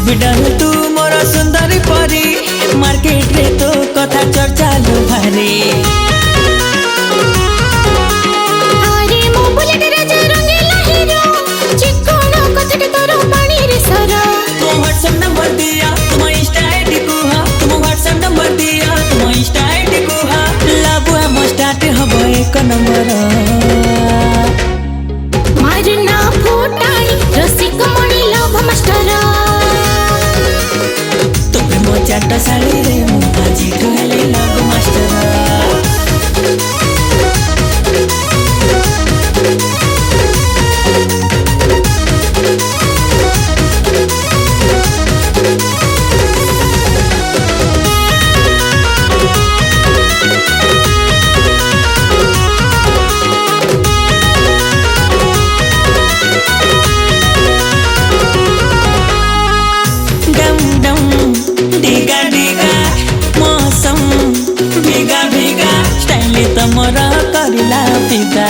बिडल तू मोर सुंदरी परी मार्केट रे तो कथा चर्चा लो भारी अरे मो बुलेट राजा रंगीला हीरो चिकोना कथटे तोरो पानी रे सरा तुम व्हाट्सएप नंबर दिया तुम इंस्टा आईडी को हा तुम व्हाट्सएप नंबर दिया तुम इंस्टा आईडी को हा लाबु हम स्टार्ट हबो एक नंबर मारना फुटाणी रसिक मणि लव मास्टर तुम मो चाट साड़ी रे मु आजी कहले लव मास्टर तमरा करिला पिता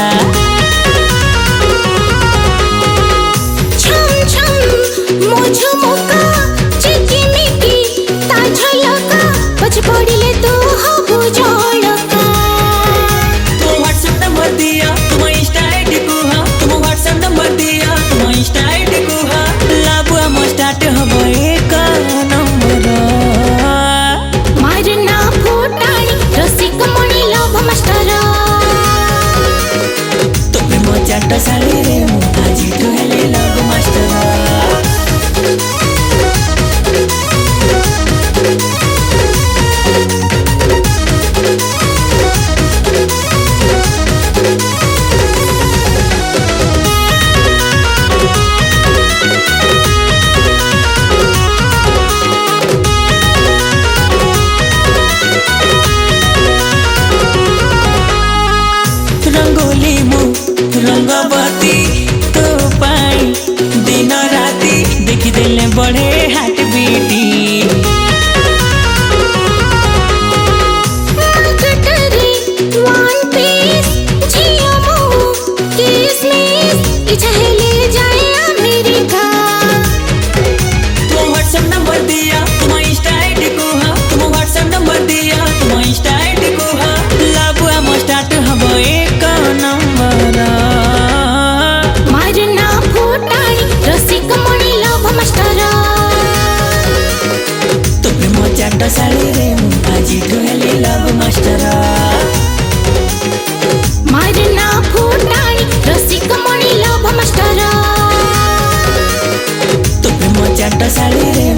छम छम मोझ मोका चिकिमिकी ता झलका पछ पड़िले तो हबु जळका तुम व्हाट्सएप नंबर दिया तुम इंस्टा आईडी को हा तुम व्हाट्सएप नंबर दिया तुम इंस्टा आईडी को हा लाबु हम स्टार्ट हबो एक नंबर मारना फुटाणी रसिक मणि लव मास्टर चाट साड़ी रे मु आजी कहले लव मास्टर रंगोली मु रंगवती तो पाई दिन राती देखी देले बड़े हाथ बीटी कटरी वन पीस झियो मो किसमिस इछले जाए अमेरिका तुम व्हाट्सएप नंबर दिया तुम इंस्टा आईडी को हा तुम व्हाट्सएप नंबर दिया तुम इंस्टा आईडी को हा लाबु हम स्टार्ट हबो एक नंबर मारना फुटाणी रसिक मणि लव मास्टर तुम मो चाट साड़ी रे मु आजी कहले लव मास्टर मारना फुटाणी रसिक मणि लव मास्टर तुम मो चाट साड़ी रे